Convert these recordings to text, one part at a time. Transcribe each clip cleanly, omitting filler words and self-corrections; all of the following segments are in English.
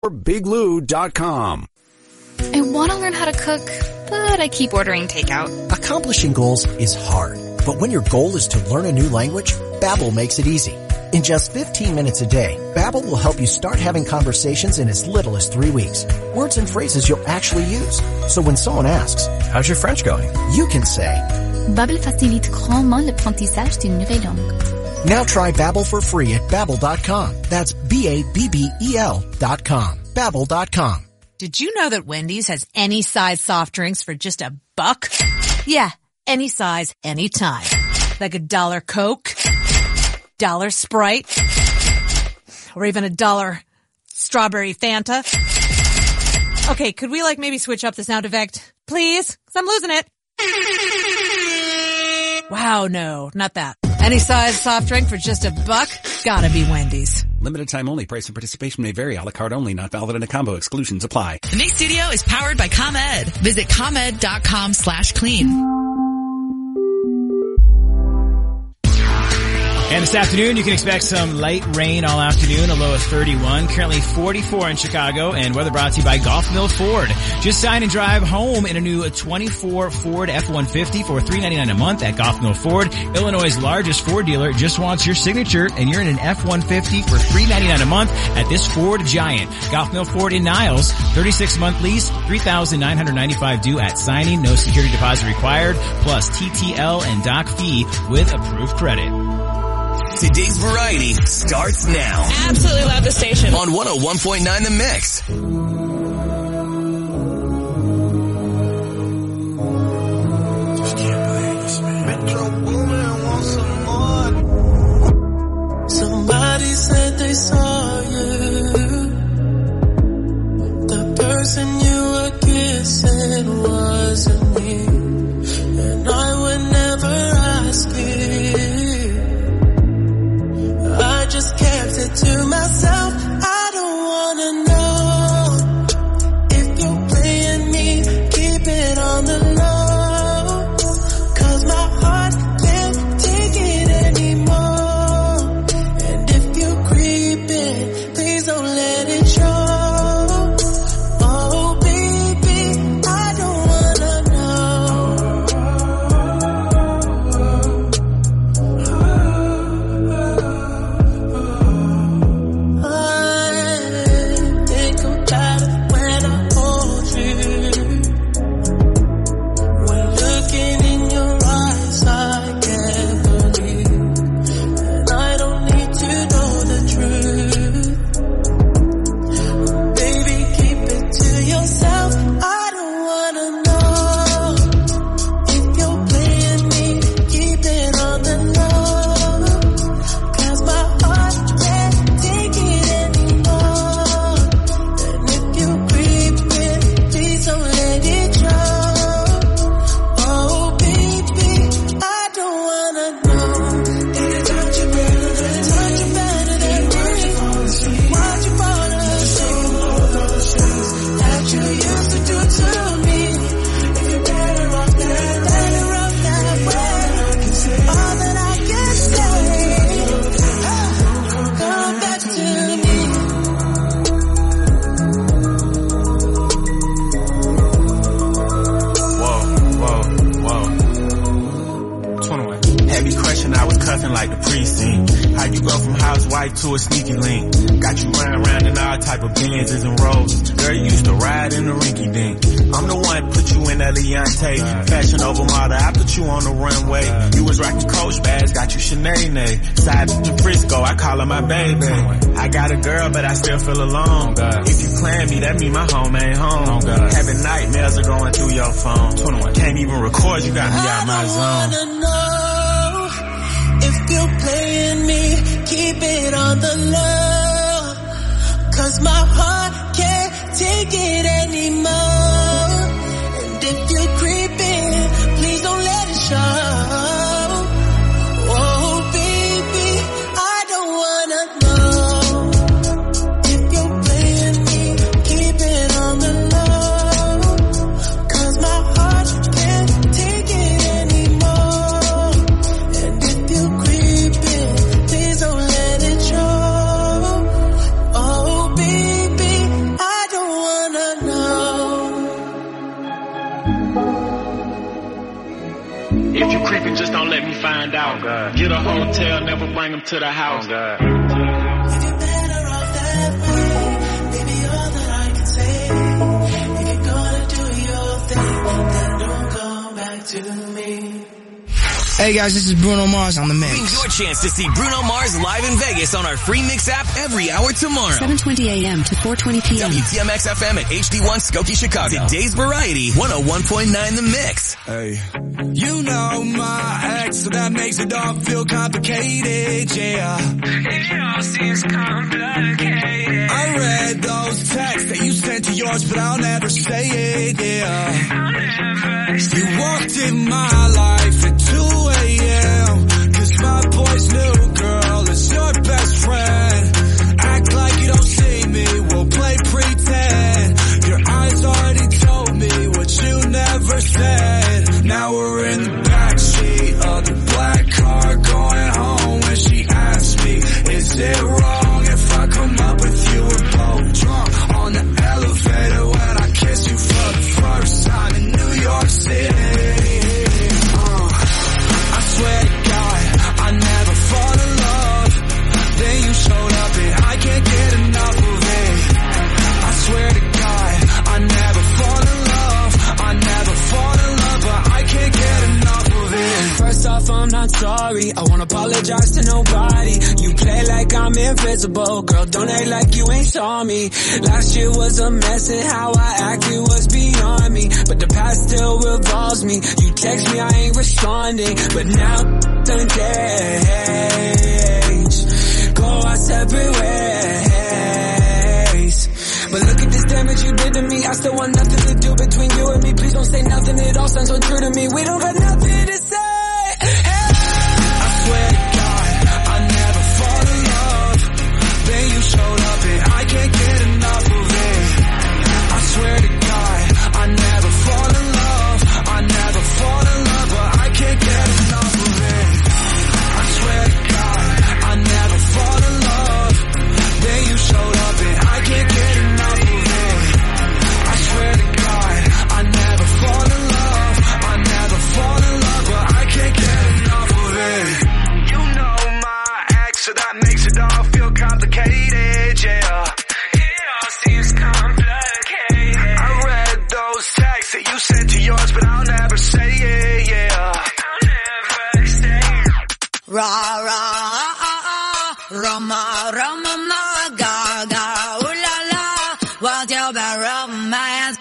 or BigLou.com. I want to learn how to cook, but I keep ordering takeout. Accomplishing goals is hard, but when your goal is to learn a new language, Babbel makes it easy. In just 15 minutes a day, Babbel will help you start having conversations in as little as 3 weeks. Words and phrases you'll actually use. So when someone asks, "How's your French going?" you can say, Babbel facilite grandement l'apprentissage d'une nouvelle langue. Now try Babbel for free at Babbel.com. That's Babbel.com. Babbel.com. Did you know that Wendy's has any size soft drinks for just $1? Yeah, any size, anytime. Like $1 Coke, $1 Sprite, or even $1 strawberry Fanta. Okay, could we maybe switch up the sound effect? Please? 'Cause I'm losing it. Wow, no, not that. Any size soft drink for just $1? Gotta be Wendy's. Limited time only. Price and participation may vary. A la carte only. Not valid in a combo. Exclusions apply. The Mix Studio is powered by ComEd. Visit ComEd.com/clean. And this afternoon, you can expect some light rain all afternoon, a low of 31. Currently 44 in Chicago, and weather brought to you by Golf Mill Ford. Just sign and drive home in a new 24 Ford F-150 for $399 a month at Golf Mill Ford. Illinois' largest Ford dealer just wants your signature, and you're in an F-150 for $399 a month at this Ford Giant. Golf Mill Ford in Niles, 36-month lease, $3,995 due at signing, no security deposit required, plus TTL and doc fee with approved credit. Today's Variety starts now. Absolutely love the station. On 101.9 The Mix. Just can't believe this, man. Metro Boomin wants some more. Somebody said they saw you. The person you were kissing wasn't me. And I would never ask you. I just kept it to myself. I don't wanna know if you're playing me. Keep it on the low, 'cause my heart can't take it anymore. And if you're creeping, please don't let it show. Oh baby, I don't wanna To a sneaky link. Got you running around in all type of Benzes and Rolls. Girl, you used to ride in the rinky dink. I'm the one put you in that Leontay. Fashion over model, I put you on the runway. You was rocking Coach bags, got you Sinead. Side to Frisco, I call her my baby. I got a girl, but I still feel alone. If you claim me, that mean my home ain't home. Having nightmares are going through your phone. Can't even record, you got me out my zone. I don't wanna know if you're playing me. Keep it on the low, 'cause my heart can't take it anymore. And if you're creeping, please don't let it show. Oh baby, I don't wanna know if you're playing me. Keep it on the low, 'cause my heart can't take it anymore. And if you're creeping, please don't let it show. Oh baby, I nigga, just don't let me find out. Oh, God. Get a hotel, never bring him to the house. Oh, God. If you're better off that way, baby, all that I can say. If you're gonna do your thing, then don't come back to me. Hey guys, this is Bruno Mars on the mix. Win your chance to see Bruno Mars live in Vegas on our free Mix app every hour tomorrow. 7:20 a.m. to 4:20 p.m. WTMX FM at HD1 Skokie, Chicago. Today's Variety, 101.9 The Mix. Hey, you know my ex, so that makes it all feel complicated, yeah. It all seems complicated. I read those texts that you sent to yours, but I'll never say it, yeah. I'll never say it. You walked in my life at 2 a.m. Cause my boy's new girl is your best friend. Act like you don't see me, we'll play pretend. Your eyes already told me what you never said. Now we're in the backseat of the black car going home when she asks me, is it wrong if I come up with you? We're both drunk on the elevator when I kiss you for the first time in New York City. I swear to God, I never fall in love. Then you showed up and I can't get enough of it. I swear to God, I never fall in love. I never fall in love, but I can't get enough of it. First off, I'm not sorry. I won't apologize to nobody. You play like I'm invisible. Girl, don't act like you ain't saw me. Last year was a mess and how I acted was beyond me. But the past still revolves me. You text me, I ain't responding. But now done changed. Go our separate ways. But look at this damage you did to me. I still want nothing to do between you and me. Please don't say nothing, it all sounds so true to me. We don't got nothing to say. I swear to God, I never fall in love. Then you showed up and I can't get enough of it. I swear to God, I never fall in love. I never fall in love, but I can't get enough of it. I swear to God, I never fall in love. Then you showed up and I can't get enough of it. I swear to God, I never fall in love. I never fall in love, but I can't get enough of it. You know my ex, so that makes it all feel complicated, yeah. It all seems complicated. I read those texts that you sent to yours, but I'll never say it, yeah. I'll never say it. Ra ra Roma Roma ma ga ga ooh la la, what's your bad romance?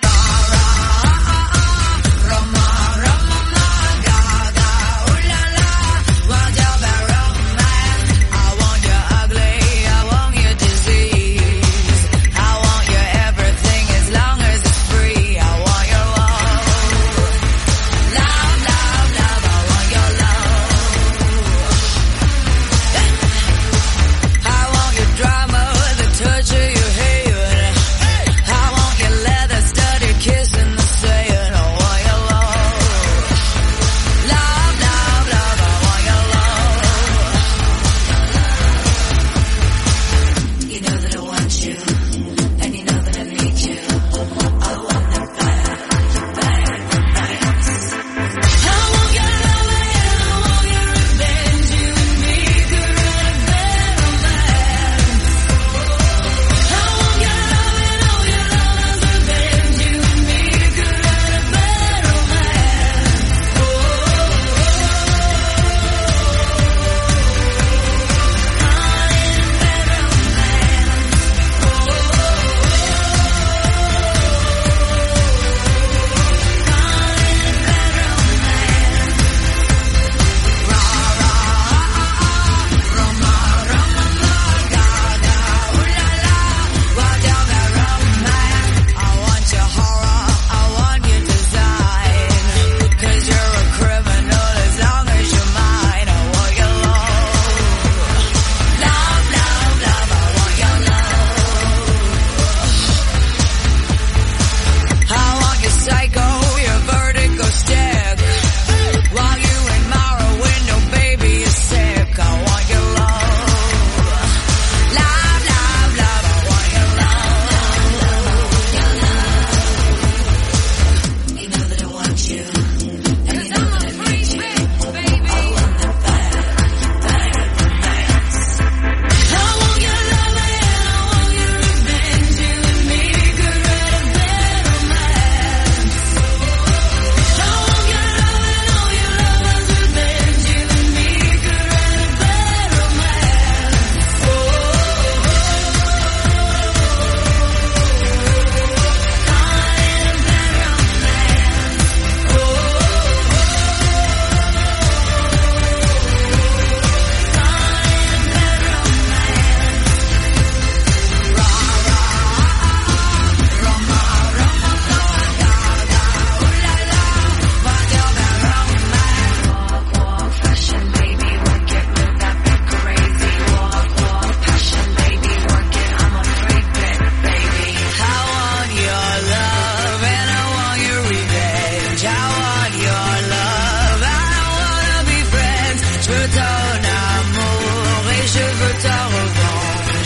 Touch of your hair. I want your leather studded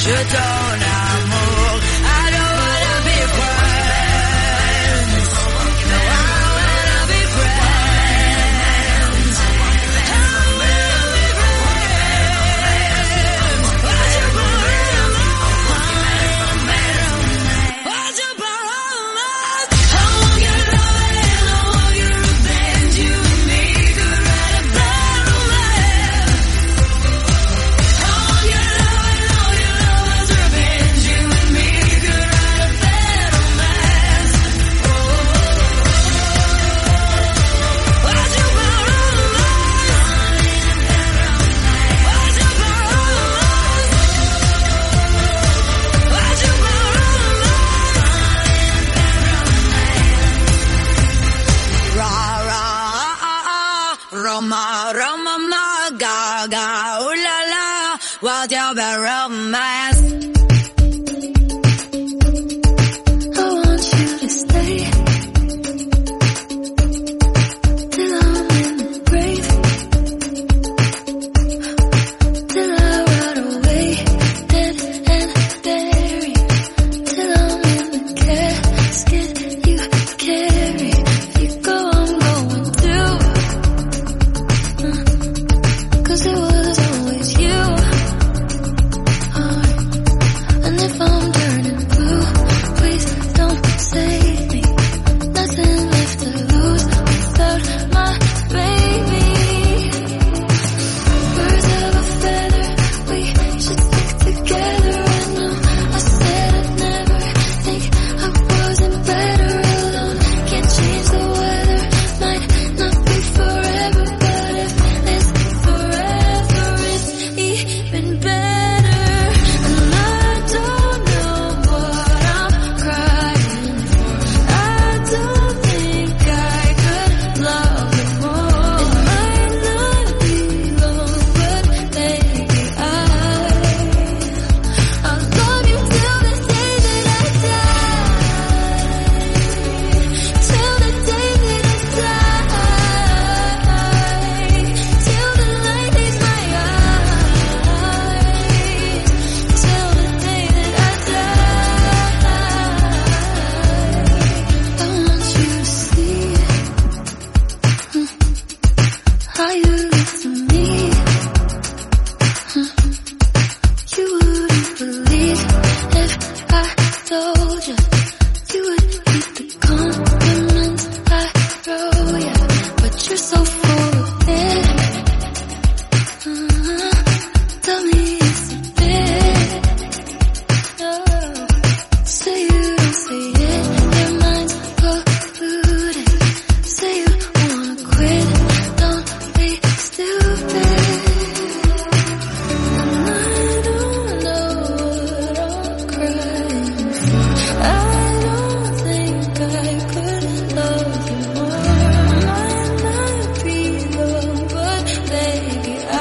je donne amour. I don't wanna be friends. No, I wanna be friends. I wanna be friends. What's your problem? What's your problem? I want your love and I want your revenge. You and me could write a bad romance. I want your love and all your love's revenge. You and me could write a bad romance. What's your problem? What's your problem? What's your problem? Ra ra Roma Roma ma ga ga ooh la la, what's your bad romance? I want you to stay till I'm in the grave, till I rot away, dead and buried, till I'm in the casket you carry. If you go, I'm going too. 'Cause it was always you. And if I'm turning blue, please don't save me. Nothing left to lose without my baby. Birds of a feather, we should stick together. I know I said I'd never think I wasn't better alone. Can't change the weather, might not be forever, but if it's forever, it's even better. And I don't know what I'm crying for. I don't think I could love you more. It might not be long, but maybe I'll love you till the day that I die. Till the day that I die. Till the light leaves my eyes. Till the day that I die. I want you to see how you look to me. You wouldn't believe if I told you. You would hate the compliments I throw you, but you're so full of it. Tell me it's a bit. Say you don't say it, your mind's polluted. Say you wanna quit, don't be stupid. And I don't know what I'm crying for. I don't think I could love you more. Might not be long, but baby I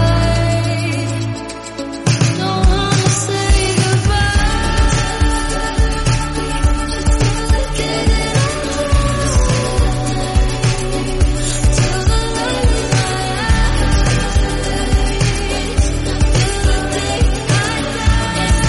don't wanna say goodbye. Just get it till the light in my eyes. Till the day I die, it's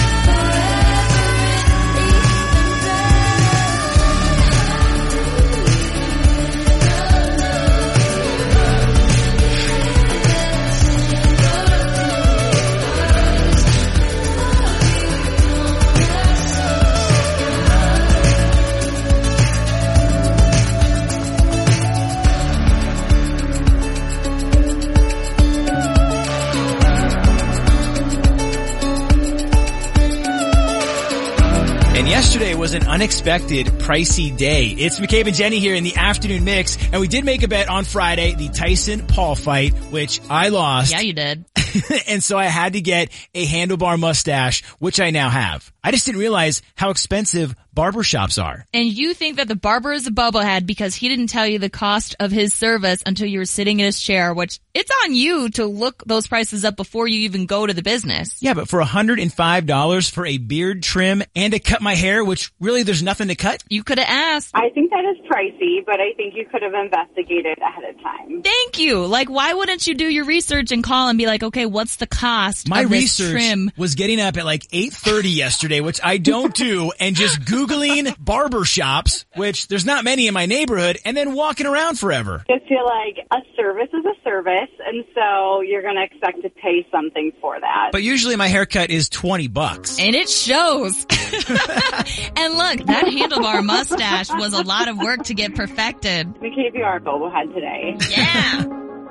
And yesterday was an unexpected pricey day. It's McCabe and Jenny here in the afternoon mix, and we did make a bet on Friday, the Tyson-Paul fight, which I lost. Yeah, you did. And so I had to get a handlebar mustache, which I now have. I just didn't realize how expensive barbershops are. And you think that the barber is a bubblehead because he didn't tell you the cost of his service until you were sitting in his chair, which it's on you to look those prices up before you even go to the business. Yeah, but for $105 for a beard trim and to cut my hair, which really there's nothing to cut. You could have asked. I think that is pricey, but I think you could have investigated ahead of time. Thank you. Like, why wouldn't you do your research and call and be like, okay, what's the cost My of this research trim? was getting up at like 8:30 yesterday, which I don't do, and just Googling barber shops, which there's not many in my neighborhood, and then walking around forever. I feel like a service is a service, and so you're going to expect to pay something for that. But usually my haircut is $20. And it shows. And look, that handlebar mustache was a lot of work to get perfected. We gave you our bobblehead today. Yeah.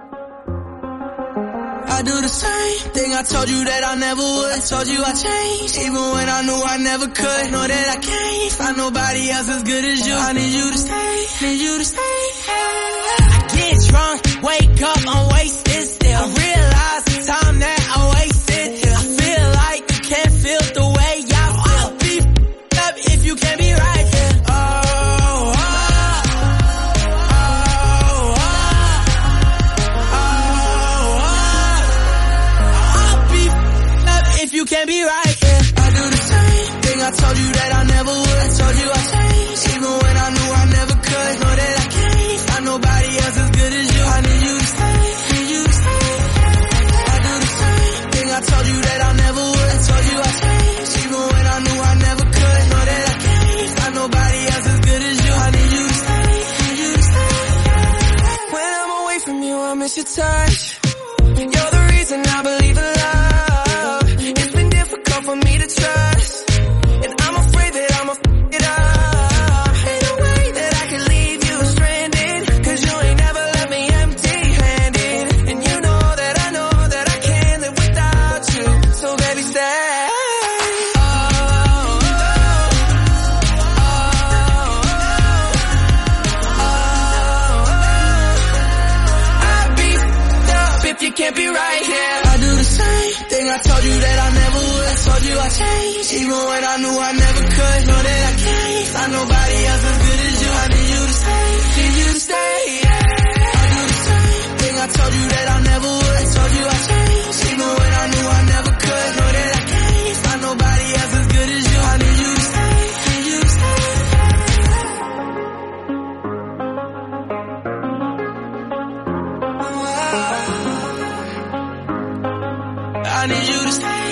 I do the same thing I told you that I never would. I told you I changed, even when I knew I never could. Know that I can't find nobody else as good as you. I need you to stay, need you to stay. I get drunk, wake up, I'm wasted still. I realize the time that I wasted here. I feel like you can't feel the way I feel. I'll be up if you can't be right here. If you can't be right, yeah. I do the same thing I told you that I never would. I told you I changed, even when I knew I never could. Know that I can't find nobody else as good as you. I need you to stay, need you to stay. I do the same thing I told you that I never would. I told you I changed, even when I knew I never could. Know that I can't find nobody else as good as you. I need you to stay, need you to stay. When I'm away from you, I miss your touch. You're the reason I believe in love. For me to trust, and I'm afraid that I'ma f*** it up. Ain't no way that I can leave you stranded, cause you ain't never left me empty-handed. And you know that I can't live without you, so baby stay. I'd be f***ed up if you can't be right here. I do the same thing I told you that I never would. I told you I changed, even when I knew I never could. Know that I can't find nobody else as good as you. I need you to stay, need you to stay, yeah. I do the same thing I told you that I never would. I told you I changed, even when I knew I never could. Know that I can't find nobody else as good as you. I need you to stay, need you to stay. I need you to stay.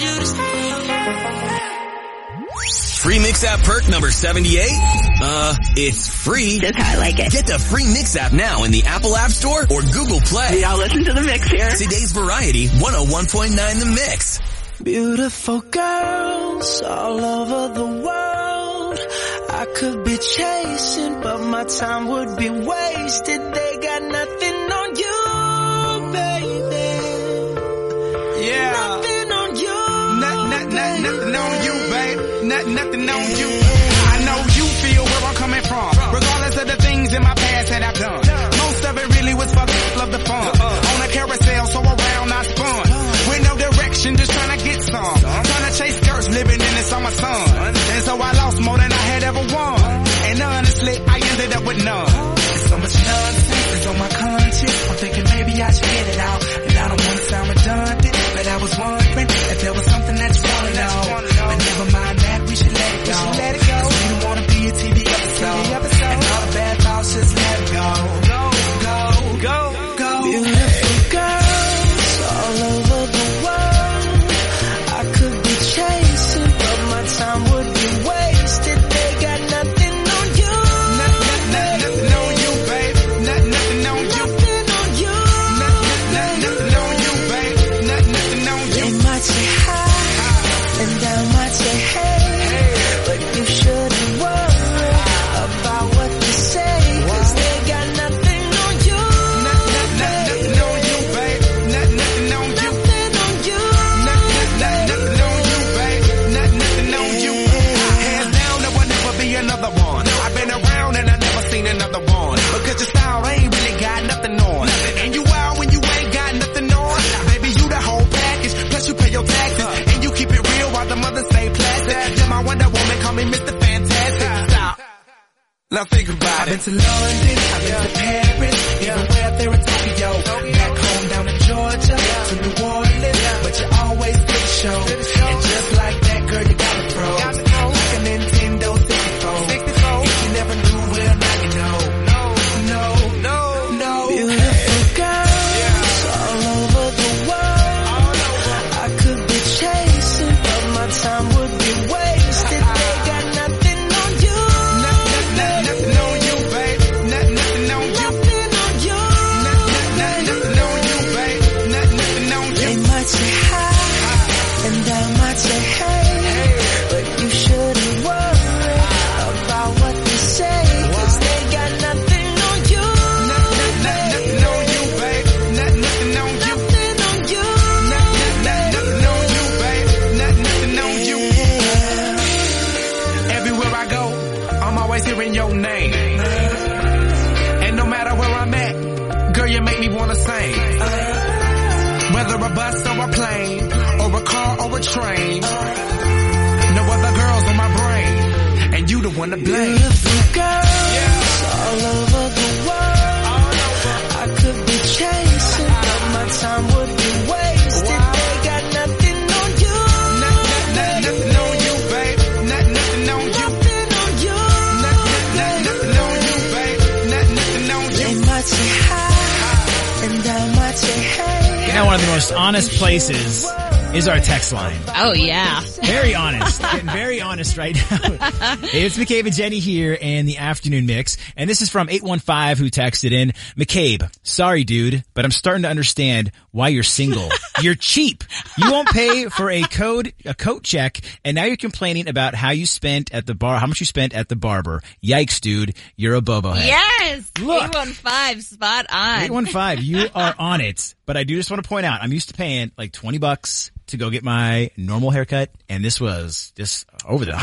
Free Mix app perk number 78? It's free. That's how I like it. Get the free Mix app now in the Apple App Store or Google Play. Y'all listen to the Mix here. Today's Variety 101.9 The Mix. Beautiful girls all over the world. I could be chasing, but my time would be wasted. They got nothing on you, baby. Yeah. Nothing on you. Nothing on you, babe. Nothing on you. I know you feel where I'm coming from. Regardless of the things in my past that I've done. Most of it really was for love the fun. On a carousel, so around I spun. With no direction, just trying to get some. Trying to chase skirts, living in the summer sun. And so I lost more than I had ever won. And honestly, I ended up with none. There's so much nonsense that's on my conscience. I'm thinking maybe I should get it out. And I don't want to sound redundant, but I was wondering if there was something that you want to know. But never mind that, we should let it go. Cause we don't want to be a TV episode. And all the bad thoughts, just let it go. Now think about it. I've been to London, I've been to Paris, even way up there in Tokyo. Back home down in Georgia, to New Orleans, but you always did the show. And just like that, girl, you got a pro. Like a Nintendo 64. If you never knew, well, now you know. No. Beautiful girls all over the world. I could be chasing, but my time would be wasted. They got nothing on you. Nothing on you, babe. Nothing on you. Nothing on you. Nothing on you, babe. Nothing on you. They might say hi, and I might say hey, but you shouldn't worry about what they say, 'cause they got nothing on you. Nothing on you, babe. Nothing on you. Nothing on you. Nothing on you, babe. Nothing on you. Everywhere I go, I'm always hearing your name. And no matter where I'm at, girl, you make me wanna sing. Whether a bus or a plane, or a car or a train, no other girls on my brain, and you the one to blame. Beautiful girls all over the world. I could be chasing, but my time would be wasted. They got nothing on you. Nothing on you, babe. Nothing on you. Nothing on you. Nothing on you, babe. Nothing on you. They might say hi, and I might say hey. You know, one of the most honest places is our text line. Oh, yeah. Very honest. Getting very honest right now. Hey, it's McCabe and Jenny here in the afternoon mix. And this is from 815 who texted in, McCabe, sorry dude, but I'm starting to understand why you're single. You're cheap. You won't pay for a coat check, and now you're complaining about how you spent at the bar, how much you spent at the barber. Yikes, dude. You're a bobo head. Yes! Look. 815, spot on. 815, you are on it. But I do just want to point out, I'm used to paying like $20 to go get my normal haircut, and this was just over the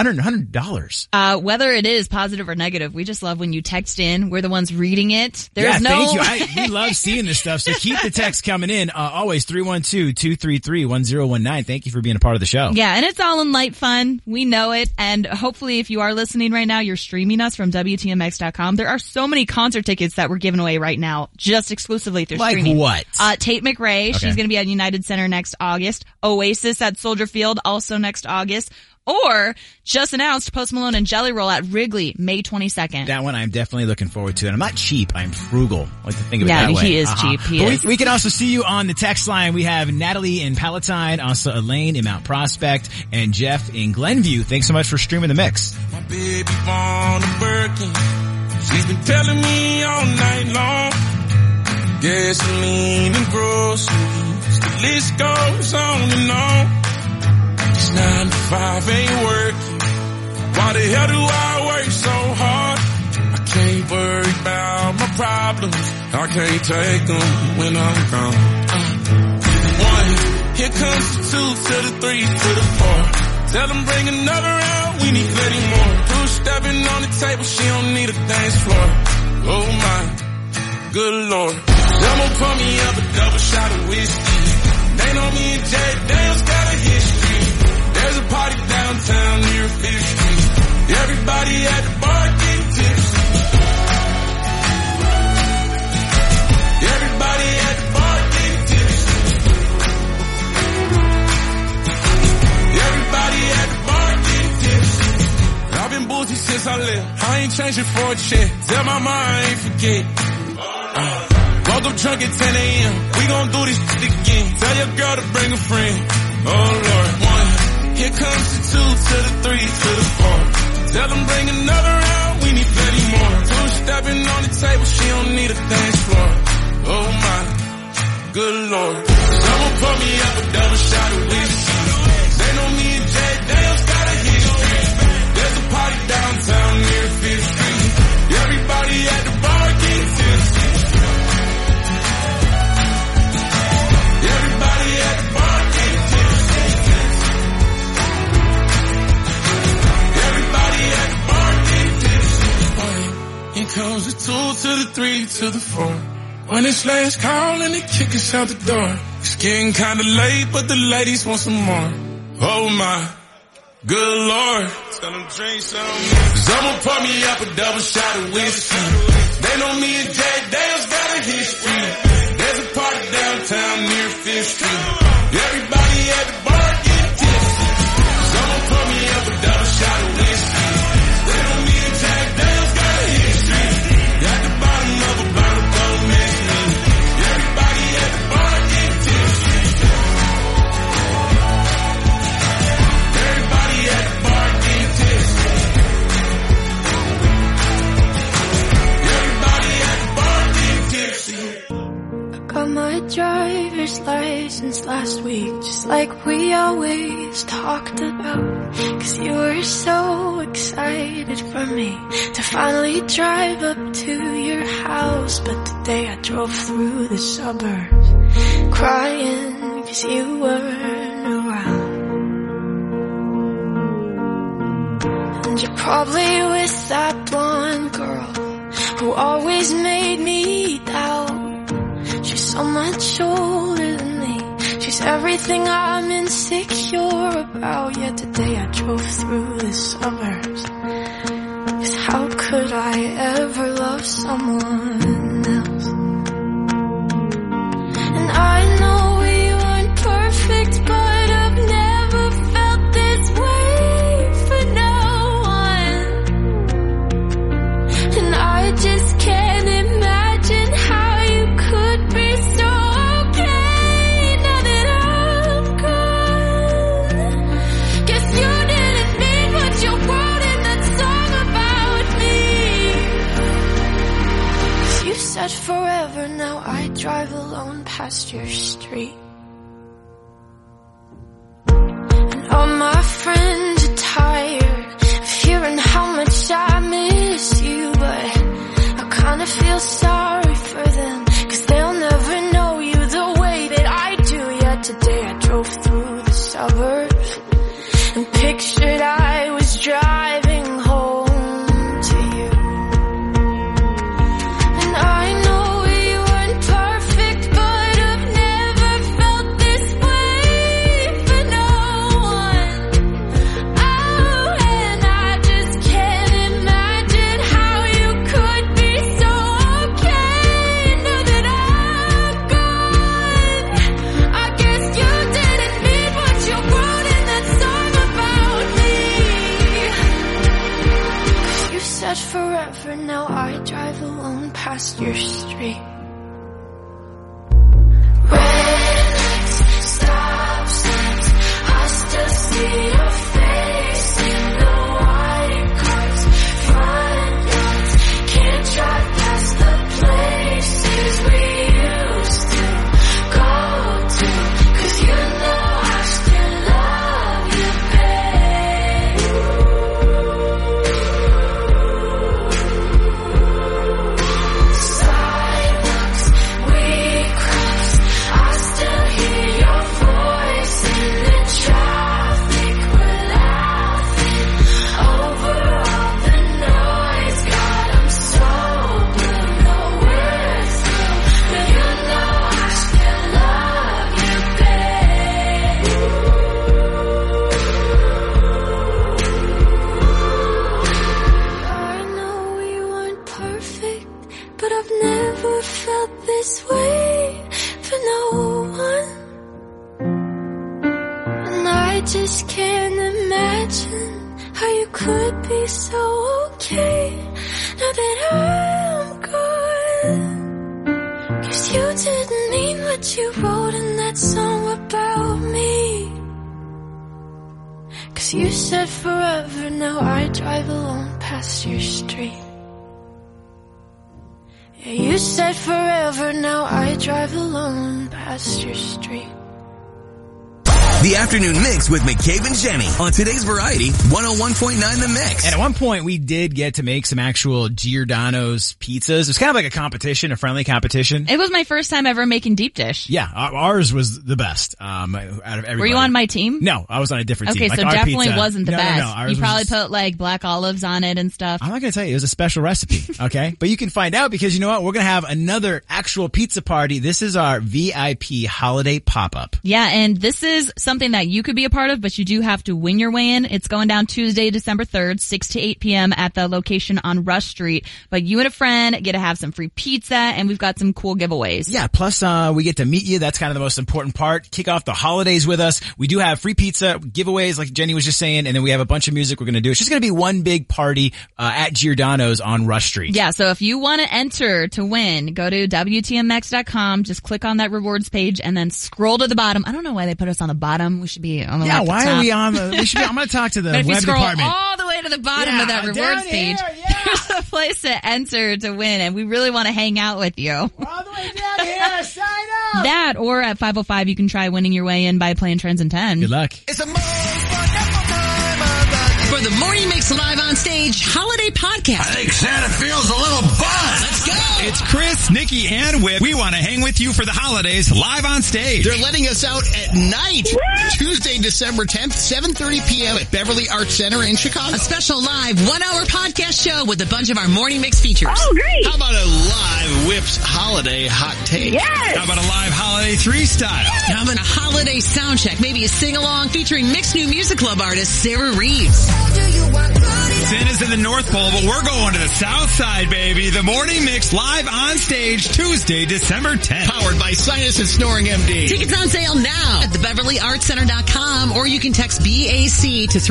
$100. Whether it is positive or negative, we just love when you text in. We're the ones reading it. There's thank you. We love seeing this stuff, so keep the text coming in. Always 312-233-1019. Thank you for being a part of the show. Yeah, and it's all in light fun. We know it, and hopefully if you are listening right now, you're streaming us from WTMX.com. There are so many concert tickets that we're giving away right now, just exclusively through streaming. Like what? Tate McRae, Okay. she's going to be at United Center next August. Oasis at Soldier Field, also next August. Or, just announced, Post Malone and Jelly Roll at Wrigley, May 22nd. That one I'm definitely looking forward to. And I'm not cheap, I'm frugal. I like to think of it that way. Yeah, he is cheap. He is. We can also see you on the text line. We have Natalie in Palatine, also Elaine in Mount Prospect, and Jeff in Glenview. Thanks so much for streaming the mix. My baby on a Birkin. She's been telling me all night long. Gasoline and groceries, the list goes on and on. This 9 to 5 ain't working. Why the hell do I work so hard? I can't worry about my problems. I can't take them when I'm gone. 1, here comes the 2 to the 3 to the 4. Tell them bring another round, we need plenty more. 2 stepping on the table, she don't need a dance floor. Oh my, good Lord. I'ma pour me up a double shot of whiskey. They know me and Jay Dale's got a history. There's a party downtown near 5th Street. Everybody at the bar getting tipsy. Everybody at the bar getting tipsy. Everybody at the bar getting tipsy. I've been boozy since I left. I ain't changing for a check. Tell my mom I ain't forget. Woke up drunk at 10 a.m. We gon' do this shit again. Tell your girl to bring a friend. Oh Lord. 1, here comes the 2 to the 3 to the 4. Tell them bring another round, we need plenty more. 2 stepping on the table, she don't need a dance floor. Oh my, good Lord. Someone pour me up a double shot of whiskey. They know me and Jay Dale's got a history. There's a party downtown near 5th Street. Everybody at the bar getting tipsy. Everybody at the bar getting tipsy. Everybody at the bar getting tipsy. Here comes the 2 to the 3 to the 4. When it's last call and they kick us out the door. It's getting kinda late, but the ladies want some more. Oh my, Good Lord, tell them drink some. Someone pour me up a double shot of whiskey. They know me and Jack Daniels got a history. There's a party downtown near 5th Street. Everybody at the bar getting tipsy. Someone pour me up a double shot of whiskey. They know me and Jack Daniels got a history. At the bottom of a bottle, don't mess me. Everybody at the bar getting tipsy. Everybody at the bar getting tipsy. Everybody at the bar getting tipsy. Got my driver's license last week, just like we always talked about. 'Cause you were so excited for me to finally drive up to your house. But today I drove through the suburbs crying 'cause you weren't around. And you're probably with that blonde girl who always made me doubt. She's so much older than me. She's everything I'm insecure about. Yet today I drove through the suburbs. 'Cause how could I ever love someone else? And I know we weren't perfect, but I've never felt this way for no one. And I just can't imagine how you could be so okay now that I'm gone. Guess you didn't mean what you wrote in that song about me. 'Cause you said forever, now I drive alone past your street. And all my friends are tired of hearing how much I miss you, but I kinda feel sorry for them, 'cause they'll never know you the way that I do. Yet today I drove through the suburbs and pictured I was driving home to you. And I know we weren't perfect, but I've never felt this way for no one. Oh, and I just can't imagine how you could be so okay now that I'm gone. I guess you didn't mean what you wrote in that song about me. 'Cause you said forever, now I drive alone past your street. Red lights, stop signs, I still see your face in the white cars, front yards. Can't drive past the places we used to go to, 'cause you know I still love you, babe. Sidewalks we crossed, I still hear your voice in the traffic. We're laughing over all the noise. God, I'm so blue, no words through, but you know I still love you, babe. I know we weren't perfect, but I've never felt this way for no one. And I just can't imagine how you could be so okay now that I'm gone. 'Cause you didn't mean what you wrote in that song about me. 'Cause you said forever, now I drive alone past your street. Yeah, you said forever, now I drive alone past your street. The Afternoon Mix with McCabe and Jenny on today's Variety 101.9 The Mix. And at one point we did get to make some actual Giordano's pizzas. It was kind of like a competition, a friendly competition. It was my first time ever making deep dish. Yeah, ours was the best out of everybody. Were you on my team? No, I was on a different team. Okay, so our definitely pizza, wasn't the best. No, ours you probably was, put like black olives on it and stuff. I'm not going to tell you. It was a special recipe, okay? But you can find out because you know what? We're going to have another actual pizza party. This is our VIP holiday pop-up. Yeah, and this is something that you could be a part of, but you do have to win your way in. It's going down Tuesday, December 3rd, 6 to 8 p.m. at the location on Rush Street. But you and a friend get to have some free pizza, and we've got some cool giveaways. Yeah, plus we get to meet you. That's kind of the most important part. Kick off the holidays with us. We do have free pizza, giveaways like Jenny was just saying, and then we have a bunch of music we're going to do. It's just going to be one big party at Giordano's on Rush Street. Yeah, so if you want to enter to win, go to WTMX.com, just click on that rewards page, and then scroll to the bottom. I don't know why they put us on the bottom. We should be on the Yeah, left why top. are we on the... I'm going to talk to the But if you web scroll department. all the way to the bottom of that rewards page, there's a place to enter to win, and we really want to hang out with you. All the way down here, sign up! That, or at 505, you can try winning your way in by playing Trends in 10. Good luck. It's a for the Morning Mix Live on Stage Holiday Podcast. I think Santa feels a little buzz. Let's go. It's Chris, Nikki, and Whip. We want to hang with you for the holidays live on stage. They're letting us out at night. Tuesday, December 10th, 7:30 p.m. at Beverly Arts Center in Chicago. A special live 1-hour podcast show with a bunch of our Morning Mix features. Oh, great. How about a live Whips holiday hot take? Yes. How about a live holiday 3-style? How about a holiday sound check? Maybe a sing-along featuring Mixed New Music Club artist Sarah Reeves. Santa's in the North Pole, but we're going to the South Side, baby. The Morning Mix live on stage Tuesday, December 10th. Powered by Sinus and Snoring MD. Tickets on sale now at thebeverlyartscenter.com, or you can text BAC to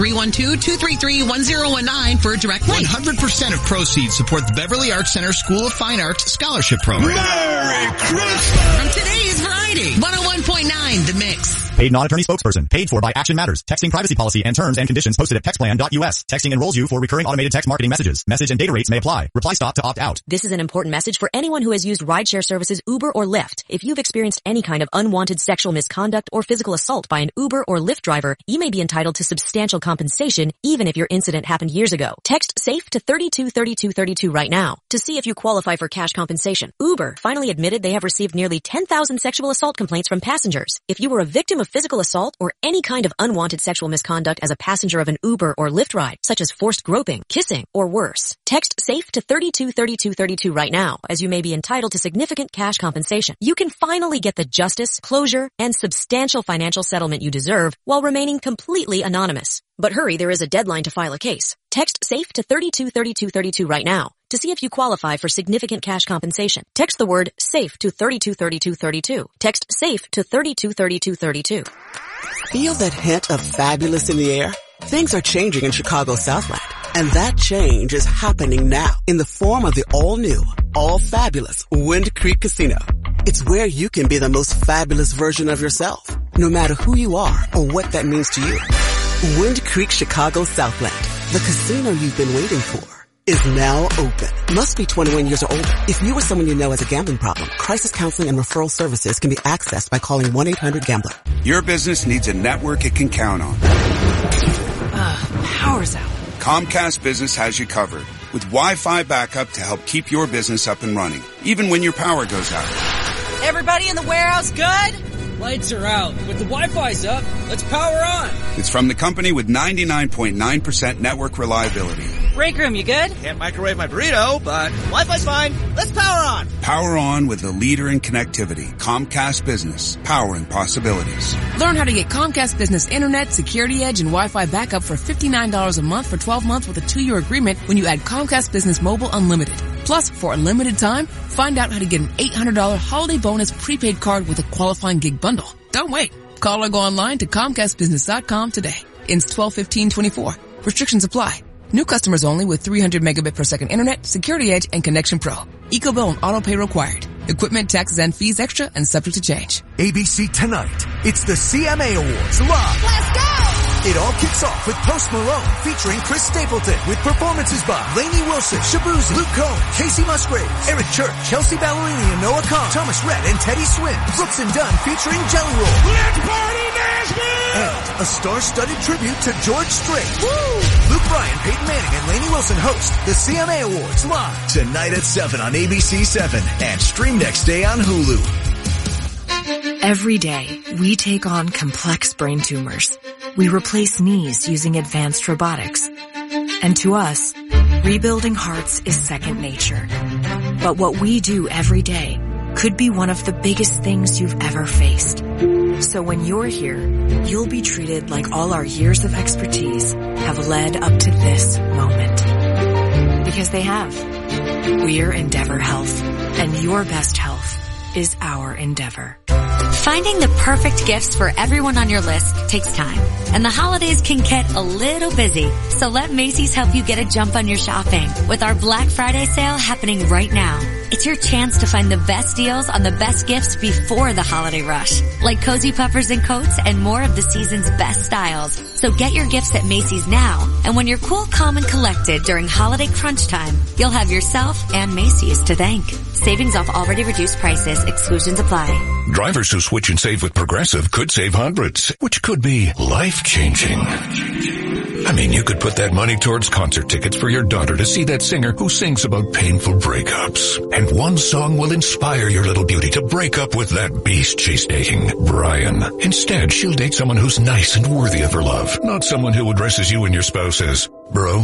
312-233-1019 for a direct link. 100% of proceeds support the Beverly Arts Center School of Fine Arts Scholarship Program. Merry Christmas. From today's variety, 101.9 The Mix. Paid non-attorney spokesperson. Paid for by Action Matters. Texting privacy policy and terms and conditions posted at textplan.us. Texting enrolls you for recurring automated text marketing messages. Message and data rates may apply. Reply stop to opt out. This is an important message for anyone who has used rideshare services Uber or Lyft. If you've experienced any kind of unwanted sexual misconduct or physical assault by an Uber or Lyft driver, you may be entitled to substantial compensation even if your incident happened years ago. Text SAFE to 323232 right now to see if you qualify for cash compensation. Uber finally admitted they have received nearly 10,000 sexual assault complaints from passengers. If you were a victim of physical assault or any kind of unwanted sexual misconduct as a passenger of an Uber or Lyft ride, such as forced groping, kissing, or worse, text SAFE to 323232 right now, as you may be entitled to significant cash compensation. You can finally get the justice, closure, and substantial financial settlement you deserve while remaining completely anonymous. But hurry, there is a deadline to file a case. Text SAFE to 323232 right now to see if you qualify for significant cash compensation. Text the word SAFE to 323232. Text SAFE to 323232. Feel that hint of fabulous in the air? Things are changing in Chicago's Southland, and that change is happening now in the form of the all-new, all-fabulous Wind Creek Casino. It's where you can be the most fabulous version of yourself, no matter who you are or what that means to you. Wind Creek Chicago Southland, the casino you've been waiting for, is now open. Must be 21 years or older. If you or someone you know has a gambling problem, crisis counseling and referral services can be accessed by calling 1-800-GAMBLER. Your business needs a network it can count on. Power's out. Comcast Business has you covered with Wi-Fi backup to help keep your business up and running, even when your power goes out. Everybody in the warehouse good? Lights are out, but the Wi-Fi's up. Let's power on. It's from the company with 99.9% network reliability. Break room, you good? Can't microwave my burrito, but Wi-Fi's fine. Let's power on. Power on with the leader in connectivity, Comcast Business, powering possibilities. Learn how to get Comcast Business Internet, Security Edge, and Wi-Fi backup for $59 a month for 12 months with a 2-year agreement when you add Comcast Business Mobile Unlimited. Plus, for a limited time, find out how to get an $800 holiday bonus prepaid card with a qualifying gig bundle. Don't wait. Call or go online to ComcastBusiness.com today. Ends 12/15/24. Restrictions apply. New customers only with 300 megabit per second internet, Security Edge, and Connection Pro. EcoBill and auto pay required. Equipment, taxes, and fees extra and subject to change. ABC tonight. It's the CMA Awards live. Let's go! It all kicks off with Post Malone featuring Chris Stapleton with performances by Lainey Wilson, Shabuzi, Luke Combs, Casey Musgraves, Eric Church, Chelsea Ballerini and Noah Khan, Thomas Rhett and Teddy Swims, Brooks and Dunn featuring Jelly Roll. Let's party Nashville! And a star-studded tribute to George Strait. Woo! Luke Bryan, Peyton Manning, and Lainey Wilson host the CMA Awards live tonight at 7 on ABC 7 and stream next day on Hulu. Every day, we take on complex brain tumors. We replace knees using advanced robotics. And to us, rebuilding hearts is second nature. But what we do every day could be one of the biggest things you've ever faced. So when you're here, you'll be treated like all our years of expertise have led up to this moment. Because they have. We're Endeavor Health, and your best health is our endeavor. Finding the perfect gifts for everyone on your list takes time, and the holidays can get a little busy. So let Macy's help you get a jump on your shopping with our Black Friday sale happening right now. It's your chance to find the best deals on the best gifts before the holiday rush, like cozy puffers and coats and more of the season's best styles. So get your gifts at Macy's now, and when you're cool, calm, and collected during holiday crunch time, you'll have yourself and Macy's to thank. Savings off already reduced prices. Exclusions apply. Drivers who switch and save with Progressive could save hundreds, which could be life-changing. I mean, you could put that money towards concert tickets for your daughter to see that singer who sings about painful breakups. And one song will inspire your little beauty to break up with that beast she's dating, Brian. Instead, she'll date someone who's nice and worthy of her love, not someone who addresses you and your spouse as bro.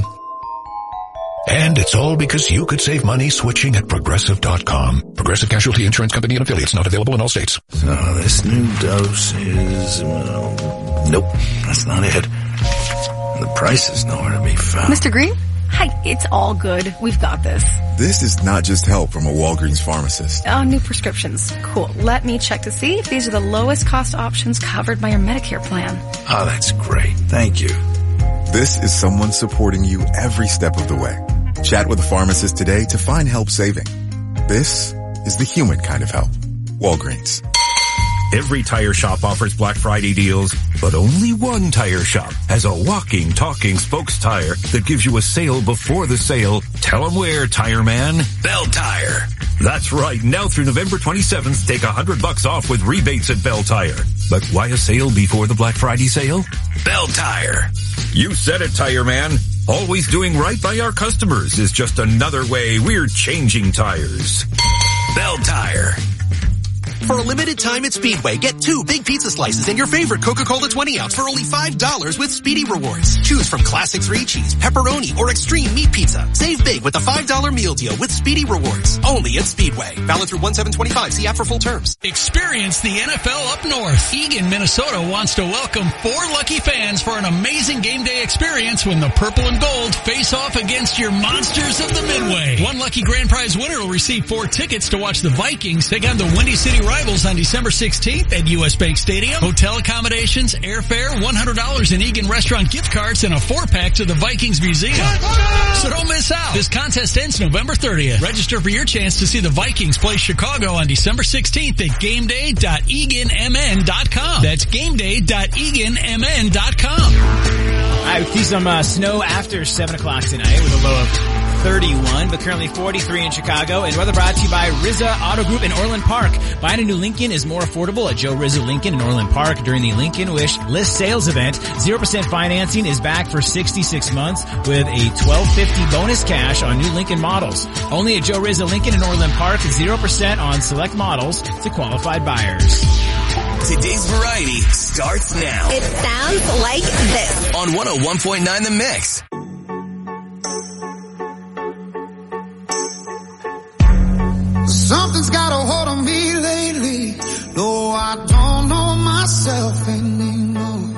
And it's all because you could save money switching at Progressive.com. Progressive Casualty Insurance Company and Affiliates, not available in all states. So this new dose is, well, nope, that's not it. The price is nowhere to be found. Mr. Green? Hi, it's all good. We've got this. This is not just help from a Walgreens pharmacist. Oh, new prescriptions. Cool. Let me check to see if these are the lowest cost options covered by your Medicare plan. Oh, that's great. Thank you. This is someone supporting you every step of the way. Chat with a pharmacist today to find help saving. This is the human kind of help. Walgreens. Every tire shop offers Black Friday deals, but only one tire shop has a walking, talking spokes tire that gives you a sale before the sale. Tell them where, Tire Man. Bell Tire. That's right. Now through November 27th, take $100 off with rebates at Bell Tire. But why a sale before the Black Friday sale? Bell Tire. You said it, Tire Man. Always doing right by our customers is just another way we're changing tires. Bell Tire. For a limited time at Speedway, get 2 big pizza slices and your favorite Coca-Cola 20-ounce for only $5 with Speedy Rewards. Choose from classic 3-cheese, pepperoni, or extreme meat pizza. Save big with a $5 meal deal with Speedy Rewards. Only at Speedway. Valid through 1/7/25. See app for full terms. Experience the NFL up north. Eagan, Minnesota wants to welcome 4 lucky fans for an amazing game day experience when the purple and gold face off against your monsters of the Midway. One lucky grand prize winner will receive 4 tickets to watch the Vikings take on the Windy City Rivals on December 16th at U.S. Bank Stadium. Hotel accommodations, airfare, $100 in Eagan restaurant gift cards, and a 4-pack to the Vikings Museum. So don't miss out. This contest ends November 30th. Register for your chance to see the Vikings play Chicago on December 16th at gameday.eganmn.com. That's gameday.eganmn.com. All right, we see some snow after 7 o'clock tonight with a low of 31, but currently 43 in Chicago. And weather brought to you by Rizza Auto Group in Orland Park. Buying a new Lincoln is more affordable at Joe Rizza Lincoln in Orland Park during the Lincoln Wish List Sales Event. 0% financing is back for 66 months with a $1,250 bonus cash on new Lincoln models. Only at Joe Rizza Lincoln in Orland Park, 0% on select models to qualified buyers. Today's variety starts now. It sounds like this. On 101.9 The Mix. Something's got a hold on me lately, though I don't know myself anymore.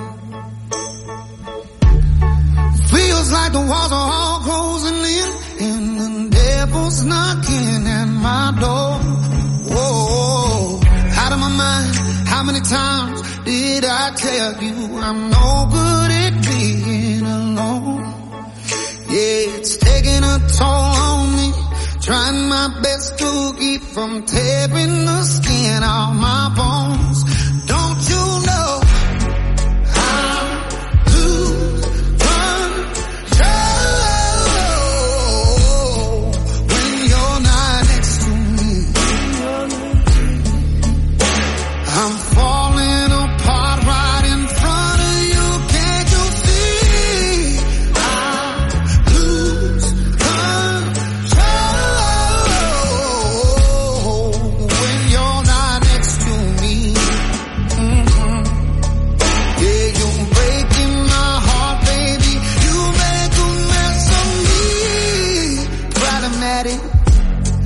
Feels like the walls are all closing in, and the devil's knocking at my door. Whoa, out of my mind, how many times did I tell you I'm no good at being alone? Yeah, it's taking a toll on me. Trying my best to keep from tearing the skin off my bones. Don't you know I lose control when you're not next to me? I'm falling apart right in front of you. Can't you see? I lose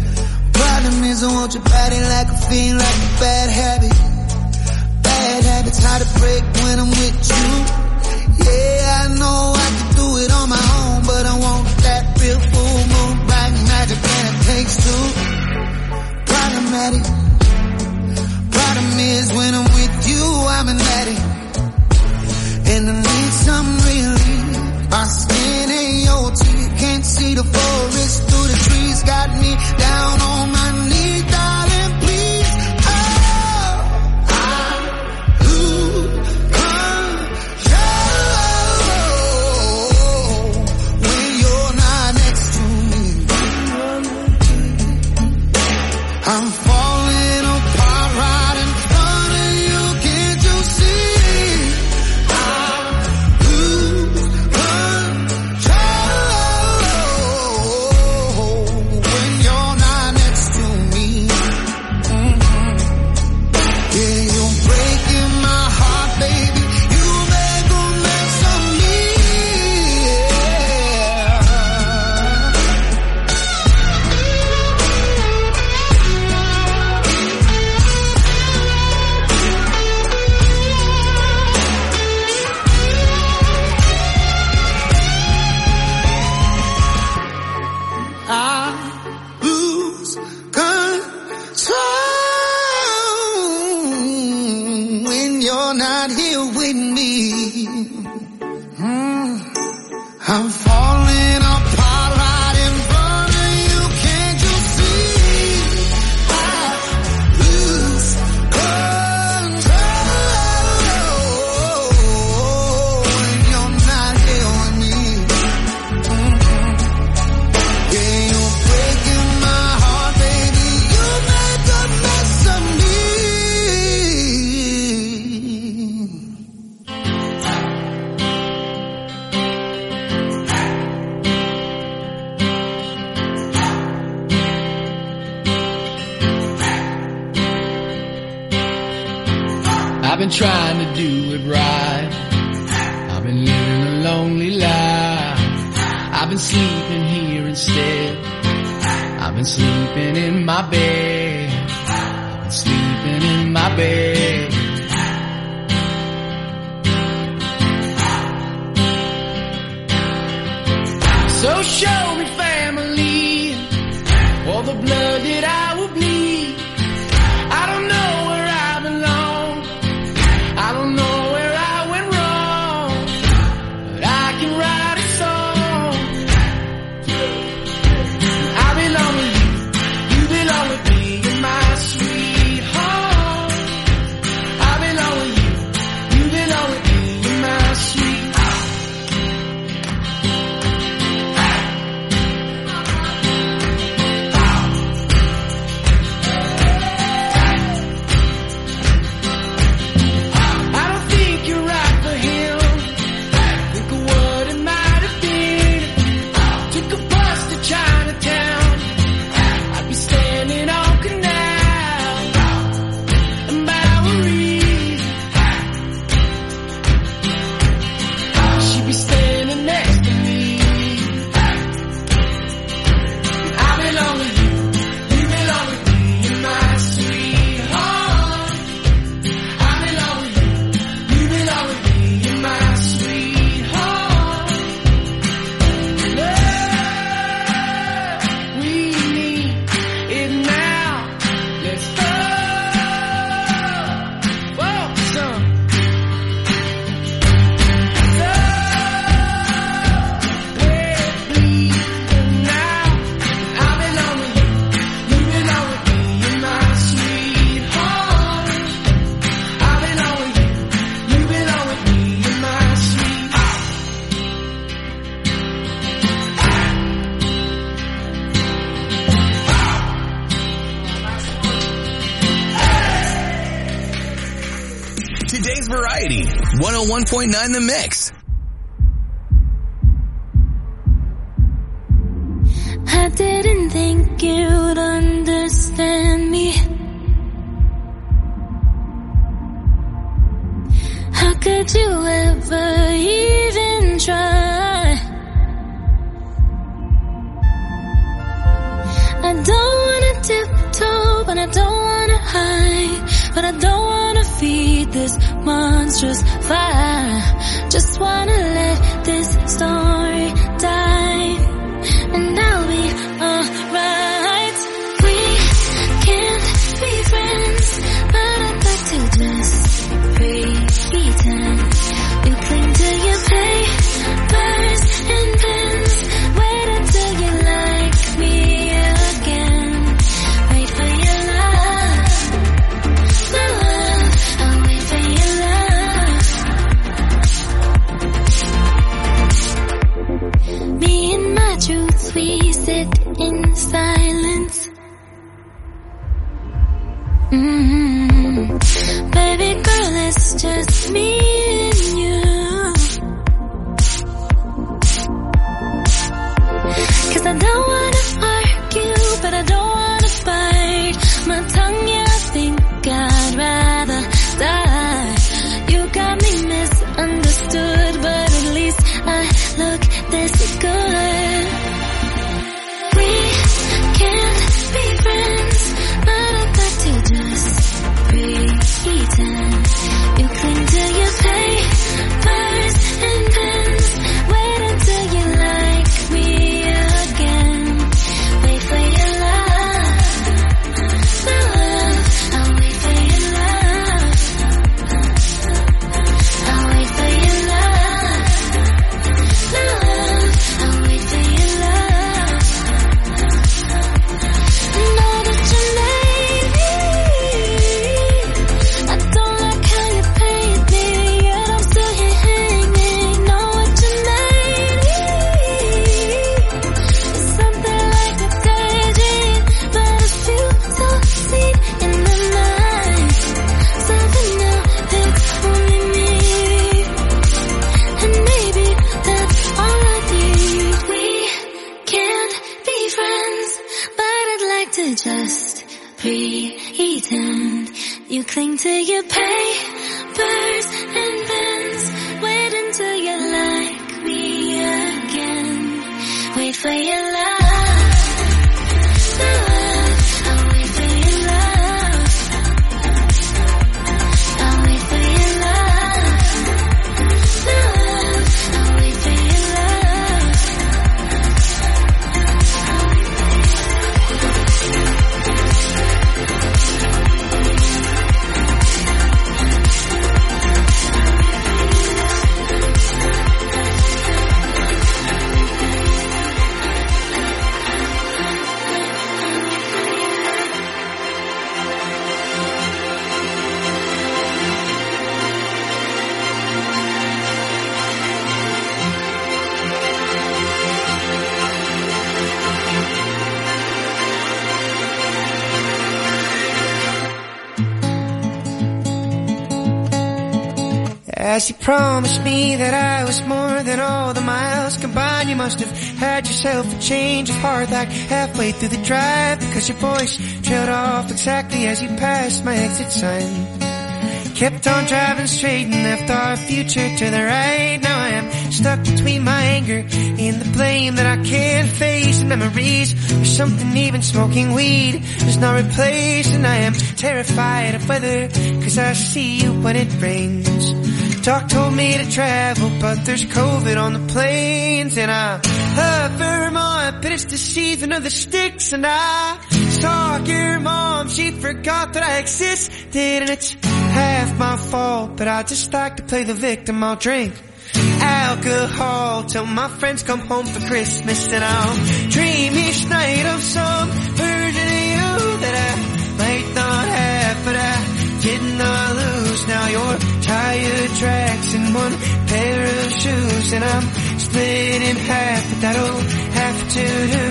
I want your body like a fiend, like a bad habit. Bad habit habits hard to break when I'm with you. Yeah, I know I can do it on my own, but I want that real full moon, black magic, and it takes two. Problematic. Problem is when I'm with you, I'm an addict. And I need some relief. My skin ain't your teeth. Can't see the forest through the trees. Got me down on my knees, darling, please. Oh, I lose control when you're not next to me. I'm falling apart right in front of you. Can't you see? I lose control when you're not next to me. Yeah, you're breaking my heart, baby. You make a mess of me. I lose control when you're not here with me. I'm falling apart right in front of you. Can't you see? I lose control when you're not here with me. Yeah, you're breaking my heart, baby. You make a mess of me. I've been trying to do it right. I've been living a lonely life. I've been sleeping here instead. I've been sleeping in my bed. I've been sleeping in my bed. So show me family, all the blood that I will bleed. I don't know where I belong. I don't know where I went wrong, but I can write a song. I belong with you, you belong with me, you're my sweetheart. I belong with you, you belong with me, you're my sweetheart. I don't think you're right for him. Think of what it might have been. Took a bus to Chinatown. I'd be standing on Canal and Bowery. She'd be standing next to me. I belong with you, you belong with me, you're my sweetheart. I belong with you, you belong with me, you're my sweetheart. Love, we need it now. Let's go. Whoa, son. Where we now. I belong with you, you belong with me, you're my sweetheart. I belong with you, you belong with me, you're my sweetheart. Today's Variety, 101.9 The Mix. I didn't think you'd understand me. How could you ever even try? I don't wanna tiptoe, but I don't wanna hide. But I don't wanna feed this monstrous fire. Just wanna let this story die, and I'll be alright. We can't be friends, but I'd like to just pretend. You cling to your papers and pens. Wait until you like me again. Wait for your love. My love, I'll wait for your love. Me and my truth, we sit in silence. Baby girl, it's just me and you. 'Cause I don't wanna argue, but I don't wanna fight. My tongue, yeah, I think I'd rather die. You got me misunderstood, but at least I look this good. We can't be friends, but I'd like to just pretend. You cling to your papers and pens. Wait until you like me again. Wait for your love. My love, I'll wait for your love. I'll wait for your love. My love, I'll wait for your love. Know that you made me. I don't like how you paint me, yet I'm still here hanging. Know what you made me. It's something like a daydream, but it feels so sweet in the night. Something new, it's only me, and maybe that's all I need. We can't be friends, but I'd like to just pretend. You cling to your papers and pens. Wait until you like me again. Wait for your love. My love, I'll wait for your love. I'll wait for your love. My love, I'll wait for your love. As you promised me that I was more than all the miles combined, you must have had yourself a change of heart like halfway through the drive, because your voice trailed off exactly as you passed my exit sign. Kept on driving straight and left our future to the right. Now I am stuck between my anger and the blame that I can't face, and memories or something even smoking weed does not replace. And I am terrified of weather, 'cause I see you when it rains. Doc told me to travel, but there's COVID on the planes. And I love Vermont, but it's the season of the sticks. And I saw your mom, she forgot that I existed. And it's half my fault, but I just like to play the victim. I'll drink alcohol till my friends come home for Christmas. And I'll dream each night of some version of you that I might not have, but I did not lose. Now you're tire tracks and one pair of shoes, and I'm split in half, but that'll have to do.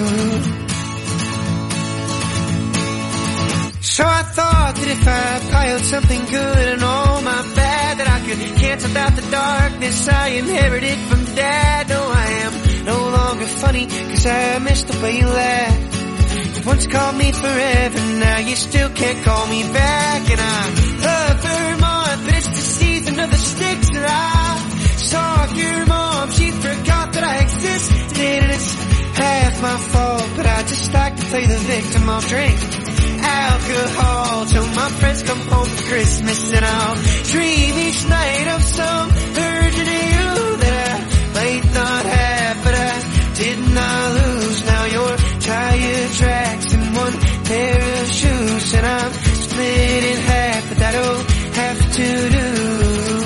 So I thought that if I piled something good and all my bad, that I could cancel out the darkness I inherited from Dad. No, I am no longer funny, 'cause I missed the way you laughed. You once called me forever, now you still can't call me back. And I love Vermont, but it's the season of the sticks. And I saw your mom, she forgot that I existed. And it's half my fault, but I just like to play the victim. I'll drink alcohol till my friends come home for Christmas, and I'll dream each night of some version of you that I might not have, but I did not lose. Now your tire tracks in one pair of shoes, and I'm split in half, but that'll have to do.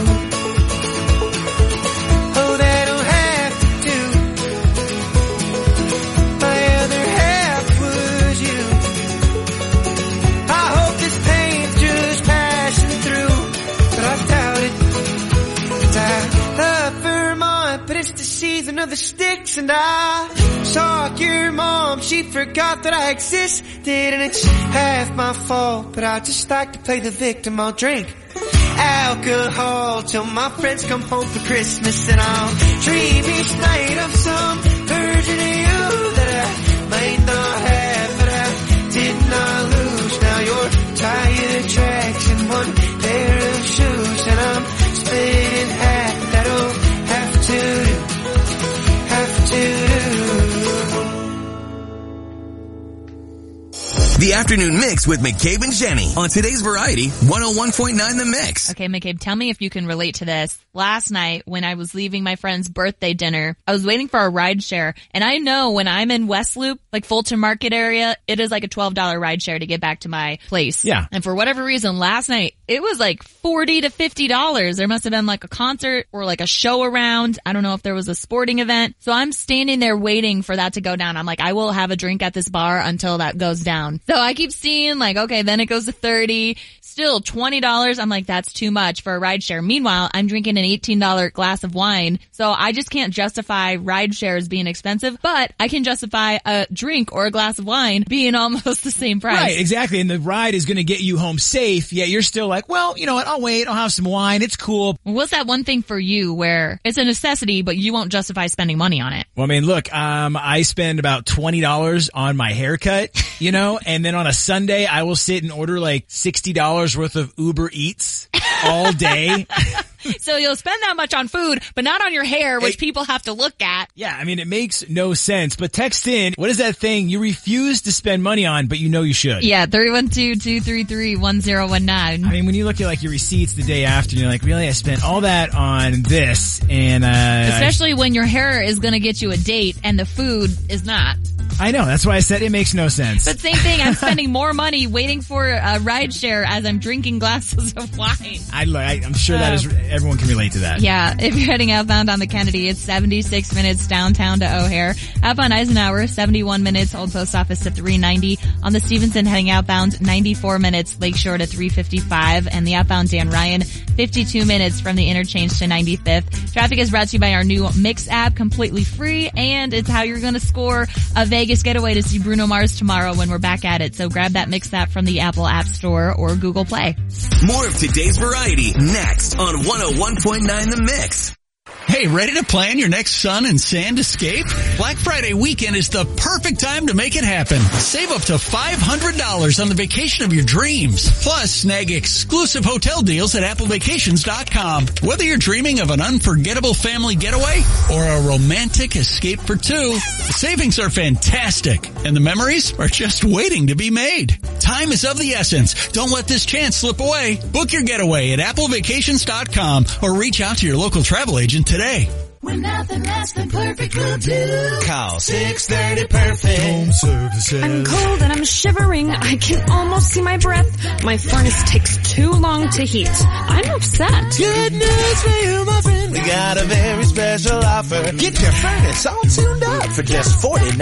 Oh, that'll have to do. My other half was you. I hope this pain's just passing through, but I doubt it. 'Cause I love Vermont, but it's the season of the sticks, and I saw your mom, she forgot that I existed, and it's half my fault, but I just like to play the victim. I'll drink alcohol till my friends come home for Christmas, and I'll dream each night of some version of you that I might not have, but I did not lose. Now your tire tracks in one pair of shoes, and I'm split in half. That'll have to do. Have to do. The Afternoon Mix with McCabe and Jenny on today's Variety 101.9 The Mix. Okay, McCabe, tell me if you can relate to this. Last night, when I was leaving my friend's birthday dinner, I was waiting for a ride share, and I know when I'm in West Loop, like Fulton Market area, it is like a $12 ride share to get back to my place. Yeah. And for whatever reason, last night, it was like $40 to $50. There must have been like a concert or like a show around. I don't know if there was a sporting event. So I'm standing there waiting for that to go down. I'm like, I will have a drink at this bar until that goes down. So I keep seeing like, okay, then it goes to 30, still $20. I'm like, that's too much for a ride share. Meanwhile, I'm drinking an $18 glass of wine. So I just can't justify ride shares being expensive, but I can justify a drink or a glass of wine being almost the same price. Right, exactly. And the ride is going to get you home safe, yet you're still like, well, you know what, I'll wait, I'll have some wine, it's cool. What's that one thing for you where it's a necessity, but you won't justify spending money on it? Well, I mean, look, I spend about $20 on my haircut, you know, and then on a Sunday, I will sit and order like $60 worth of Uber Eats all day. So you'll spend that much on food, but not on your hair, which people have to look at. Yeah, I mean, it makes no sense. But text in, what is that thing you refuse to spend money on, but you know you should? Yeah, 312-233-1019. I mean, when you look at like your receipts the day after, and you're like, really, I spent all that on this, and especially when your hair is going to get you a date and the food is not. I know, that's why I said it makes no sense. But same thing, I'm spending more money waiting for a ride share as I'm drinking glasses of wine. I'm sure that is, everyone can relate to that. Yeah, if you're heading outbound on the Kennedy, it's 76 minutes downtown to O'Hare. Outbound Eisenhower, 71 minutes, Old Post Office to 390. On the Stevenson heading outbound, 94 minutes, Lakeshore to 355. And the outbound Dan Ryan, 52 minutes from the interchange to 95th. Traffic is brought to you by our new Mix app, completely free, and it's how you're going to score a Vegas getaway to see Bruno Mars tomorrow when we're back at it. So grab that Mix app from the Apple App Store or Google Play. More of today's Variety next on 101.9 The Mix. Hey, ready to plan your next sun and sand escape? Black Friday weekend is the perfect time to make it happen. Save up to $500 on the vacation of your dreams. Plus, snag exclusive hotel deals at applevacations.com. Whether you're dreaming of an unforgettable family getaway or a romantic escape for two, the savings are fantastic and the memories are just waiting to be made. Time is of the essence. Don't let this chance slip away. Book your getaway at applevacations.com or reach out to your local travel agent today. When nothing less than perfect will do. Call 630-PERFECT. Home Services. I'm cold and I'm shivering. I can almost see my breath. My furnace takes too long to heat. I'm upset. Good news for you, my friend. We got a very special offer. Get your furnace all tuned up for just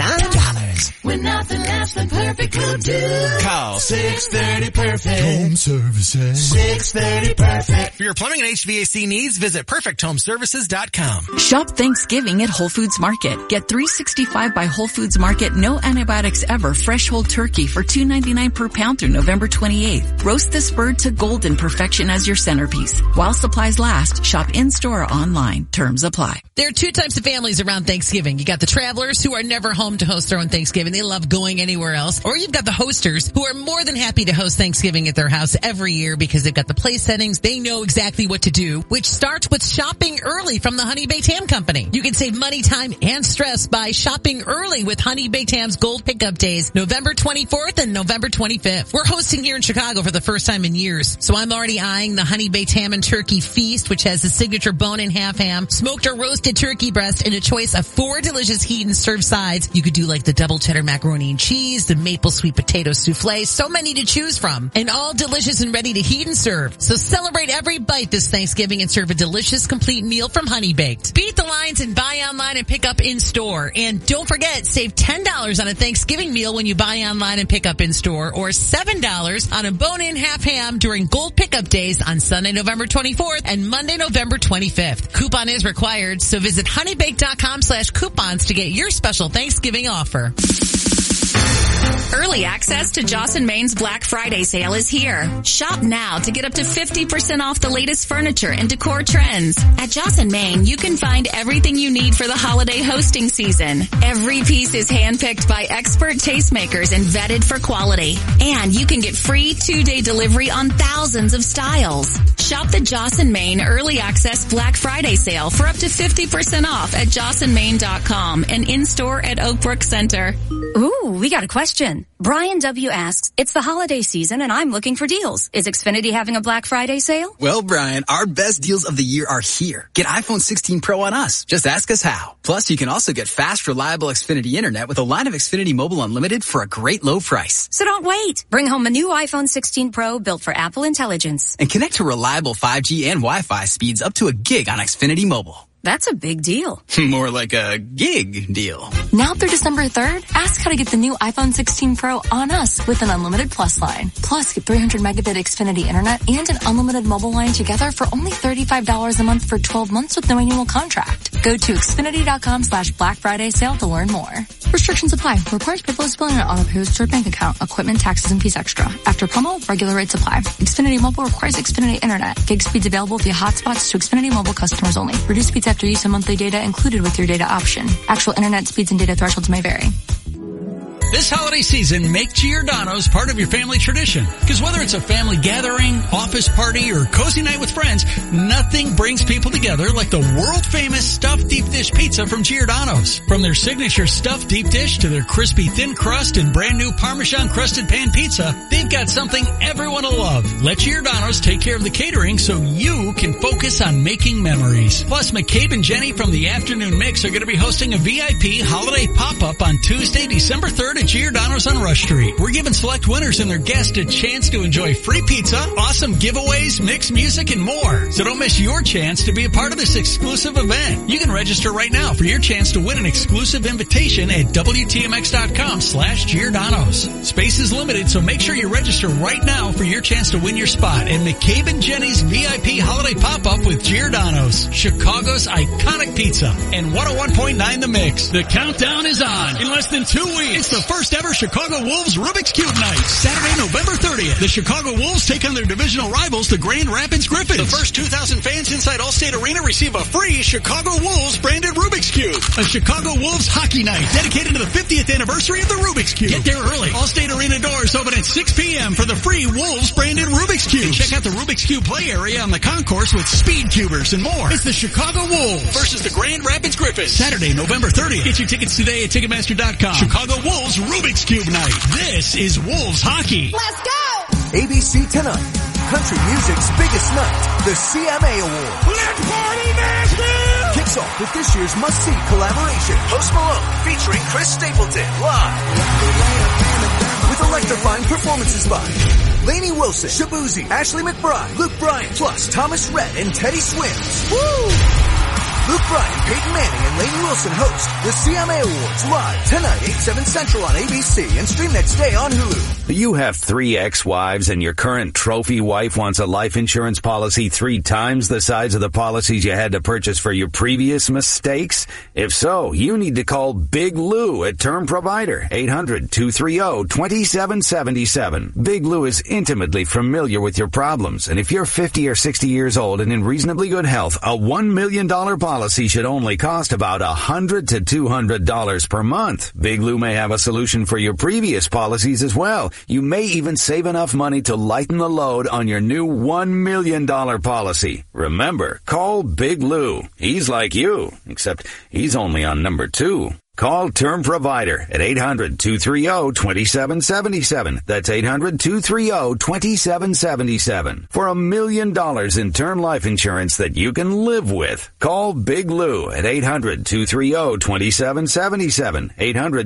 $49. When nothing less than perfect will do. Call 630-PERFECT. Home Services. 630-PERFECT. For your plumbing and HVAC needs, visit PerfectHomeservices.com. Shop Thanksgiving at Whole Foods Market. Get $3.65 by Whole Foods Market, no antibiotics ever, fresh whole turkey for $2.99 per pound through November 28th. Roast this bird to golden perfection as your centerpiece. While supplies last, shop in-store or online. Terms apply. There are two types of families around Thanksgiving. You got the travelers who are never home to host their own Thanksgiving. They love going anywhere anywhere else. Or you've got the hosters who are more than happy to host Thanksgiving at their house every year because they've got the place settings. They know exactly what to do, which starts with shopping early from the Honey Baked Ham Company. You can save money, time, and stress by shopping early with Honey Baked Ham's Gold Pickup Days, November 24th and November 25th. We're hosting here in Chicago for the first time in years, so I'm already eyeing the Honey Baked Ham and Turkey Feast, which has the signature bone-and-half ham, smoked or roasted turkey breast, and a choice of 4 delicious heat and serve sides. You could do like the double cheddar macaroni and cheese, the maple sweet potato souffle, so many to choose from, and all delicious and ready to heat and serve. So celebrate every bite this Thanksgiving and serve a delicious, complete meal from Honey Baked. Beat the lines and buy online and pick up in store. And don't forget, save $10 on a Thanksgiving meal when you buy online and pick up in store, or $7 on a bone-in half ham during Gold Pickup Days on Sunday, November 24th and Monday, November 25th. Coupon is required, so visit honeybake.com/coupons to get your special Thanksgiving offer. Early access to Joss & Main's Black Friday sale is here. Shop now to get up to 50% off the latest furniture and decor trends. At Joss & Main, you can find everything you need for the holiday hosting season. Every piece is handpicked by expert tastemakers and vetted for quality. And you can get free 2-day delivery on thousands of styles. Shop the Joss & Main Early Access Black Friday sale for up to 50% off at jossandmain.com and in-store at Oakbrook Center. Ooh, we got a question. Brian W. asks, it's the holiday season and I'm looking for deals. Is Xfinity having a Black Friday sale? Well, Brian, our best deals of the year are here. Get iPhone 16 Pro on us. Just ask us how. Plus, you can also get fast, reliable Xfinity Internet with a line of Xfinity Mobile Unlimited for a great low price. So don't wait. Bring home a new iPhone 16 Pro built for Apple Intelligence. And connect to reliable 5G and Wi-Fi speeds up to a gig on Xfinity Mobile. That's a big deal. More like a gig deal. Now through December 3rd, ask how to get the new iPhone 16 Pro on us with an unlimited Plus line. Plus, get 300 megabit Xfinity Internet and an unlimited mobile line together for only $35 a month for 12 months with no annual contract. Go to Xfinity.com/Black Friday sale to learn more. Restrictions apply. Requires paperless billing and auto pays to your bank account. Equipment, taxes, and fees extra. After promo, regular rates apply. Xfinity Mobile requires Xfinity Internet. Gig speeds available via hotspots to Xfinity Mobile customers only. Reduced speeds after use and monthly data included with your data option. Actual internet speeds and data thresholds may vary. This holiday season, make Giordano's part of your family tradition. Because whether it's a family gathering, office party, or cozy night with friends, nothing brings people together like the world-famous stuffed deep dish pizza from Giordano's. From their signature stuffed deep dish to their crispy thin crust and brand new Parmesan-crusted pan pizza, they've got something everyone will love. Let Giordano's take care of the catering so you can focus on making memories. Plus, McCabe and Jenny from the Afternoon Mix are going to be hosting a VIP holiday pop-up on Tuesday, December 3rd at Giordano's on Rush Street. We're giving select winners and their guests a chance to enjoy free pizza, awesome giveaways, mixed music, and more. So don't miss your chance to be a part of this exclusive event. You can register right now for your chance to win an exclusive invitation at WTMX.com/Giordano's. Space is limited, so make sure you register right now for your chance to win your spot at McCabe and Jenny's VIP holiday pop-up with Giordano's, Chicago's iconic pizza, and 101.9 The Mix. The countdown is on. In less than 2 weeks, it's the first ever Chicago Wolves Rubik's Cube Night. Saturday, November 30th. The Chicago Wolves take on their divisional rivals, the Grand Rapids Griffins. The first 2,000 fans inside Allstate Arena receive a free Chicago Wolves branded Rubik's Cube. A Chicago Wolves hockey night dedicated to the 50th anniversary of the Rubik's Cube. Get there early. Allstate Arena doors open at 6 p.m. for the free Wolves branded Rubik's Cube. And check out the Rubik's Cube play area on the concourse with speed cubers and more. It's the Chicago Wolves versus the Grand Rapids Griffins. Saturday, November 30th. Get your tickets today at Ticketmaster.com. Chicago Wolves Rubik's Cube Night. This is Wolves hockey. Let's go! ABC tonight. Country music's biggest night, the CMA Awards. Let's party Nashville! Kicks off with this year's must-see collaboration, Post Malone featuring Chris Stapleton live. With electrifying performances by Lainey Wilson, Shabuzi, Ashley McBride, Luke Bryan, plus Thomas Rhett and Teddy Swims. Woo! Luke Bryan, Peyton Manning, and Lainey Wilson host the CMA Awards live tonight, 8/7 Central on ABC and stream next day on Hulu. You have 3 ex-wives and your current trophy wife wants a life insurance policy 3 times the size of the policies you had to purchase for your previous mistakes? If so, you need to call Big Lou at Term Provider, 800-230-2777. Big Lou is intimately familiar with your problems, and if you're 50 or 60 years old and in reasonably good health, a $1 million policy policy should only cost about $100 to $200 per month. Big Lou may have a solution for your previous policies as well. You may even save enough money to lighten the load on your new $1 million policy. Remember, call Big Lou. He's like you, except he's only on number 2. Call Term Provider at 800-230-2777. That's 800-230-2777 for $1 million in term life insurance that you can live with. Call Big Lou at 800-230-2777.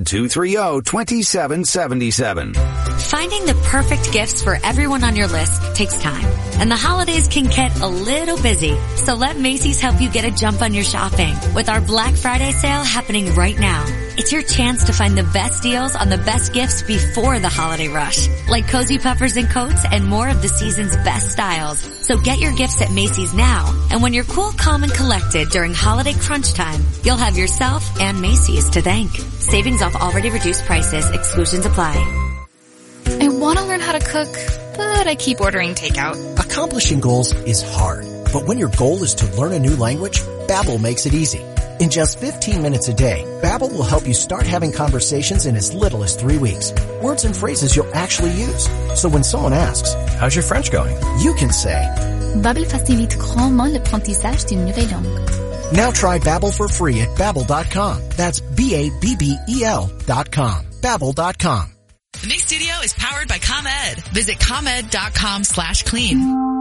800-230-2777. Finding the perfect gifts for everyone on your list takes time, and the holidays can get a little busy. So let Macy's help you get a jump on your shopping with our Black Friday sale happening right now. It's your chance to find the best deals on the best gifts before the holiday rush, like cozy puffers and coats and more of the season's best styles. So get your gifts at Macy's now, and when you're cool, calm, and collected during holiday crunch time, you'll have yourself and Macy's to thank. Savings off already reduced prices. Exclusions apply. I want to learn how to cook, but I keep ordering takeout. Accomplishing goals is hard, but when your goal is to learn a new language, Babbel makes it easy. In just 15 minutes a day, Babbel will help you start having conversations in as little as 3 weeks. Words and phrases you'll actually use. So when someone asks, "How's your French going?" you can say, Babbel facilite grandement l'apprentissage d'une nouvelle langue. Now try Babbel for free at Babbel.com. That's Babbel.com. Babbel.com. The Mix Studio is powered by ComEd. Visit ComEd.com/clean.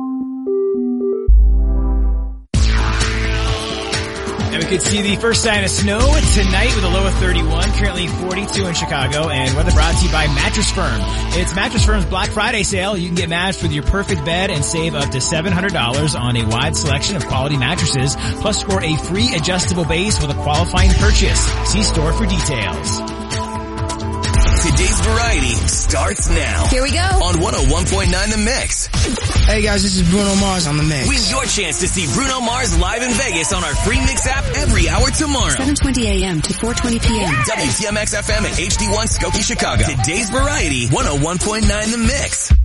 And we could see the first sign of snow tonight with a low of 31, currently 42 in Chicago, and weather brought to you by Mattress Firm. It's Mattress Firm's Black Friday sale. You can get matched with your perfect bed and save up to $700 on a wide selection of quality mattresses, plus score a free adjustable base with a qualifying purchase. See store for details. Today's variety starts now. Here we go. On 101.9 The Mix. Hey guys, this is Bruno Mars on The Mix. Win your chance to see Bruno Mars live in Vegas on our free Mix app every hour tomorrow. 7:20 a.m. to 4:20 p.m. WTMX FM at HD1 Skokie, Chicago. Today's variety, 101.9 The Mix.